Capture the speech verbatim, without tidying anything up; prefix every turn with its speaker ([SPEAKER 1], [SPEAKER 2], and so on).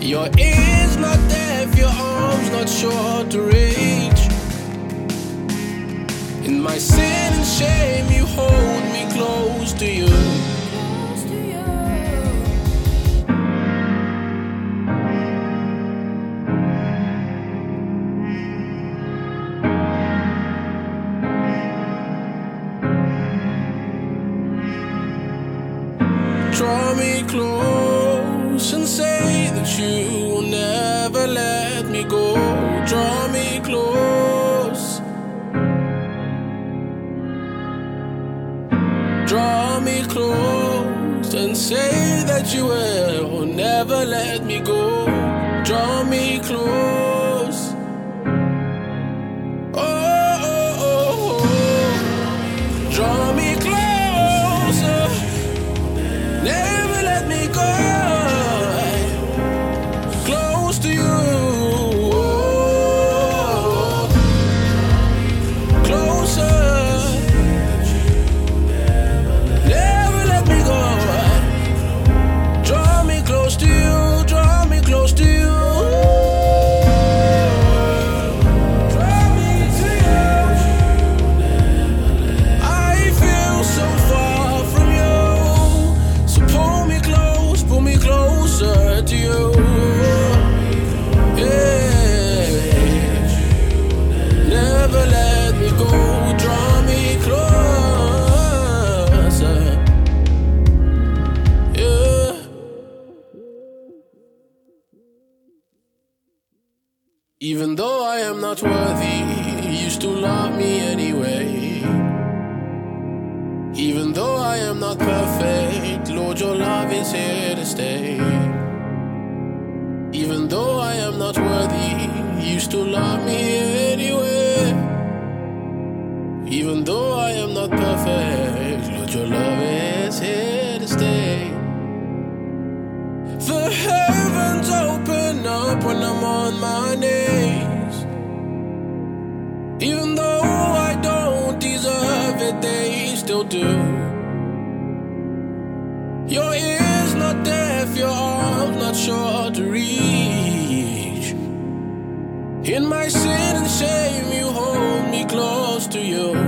[SPEAKER 1] Your ears not deaf, your arms not short to reach. In my sin and shame, you hold me close to you. Draw me close and say that you will never let me go. Draw me close. Draw me close and say that you will never let me go. Draw me close. Oh, oh, oh, oh. Draw me closer. Never let me go. Close to you. Closer. Never let me go. Draw me close to you. Draw me close to you. Draw me to you. I feel so far from you. So pull me close, pull me closer to you. Yeah. Never let me go. Draw me closer. Yeah. Even though I am not worthy, you still love me anyway. Even though I am not perfect, Lord, your love is here to stay. Even though I am not worthy, you still love me anyway. Even though I am not perfect, Lord, your love is here to stay. The heavens open up when I'm on my knees. Even though I don't deserve it, they still do. Your ears not deaf, your arms not short to reach. In my sin and shame, you hold me close to you.